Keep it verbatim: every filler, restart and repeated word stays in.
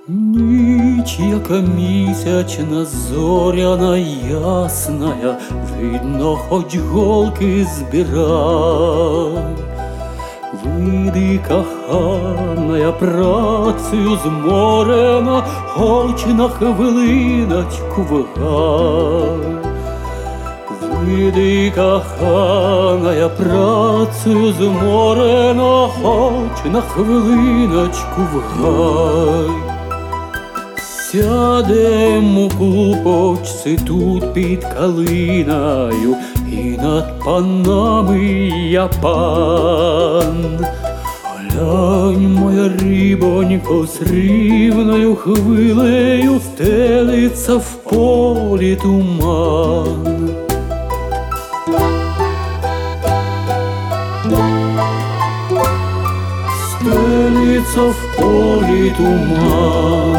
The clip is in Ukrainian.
Ніч, яка місячна, зоряна, ясная, видно, хоч голки збирай. Вийди, коханая, працею зморена, хоч на хвилиночку в гай. Вийди, коханая, працею зморена, хоч на хвилиночку в гай. Сядем у клубочці тут під калиною, і над панами я пан. Глянь, моя рибонько, з рівною хвилею стелиться в полі туман. Стелиться в полі туман.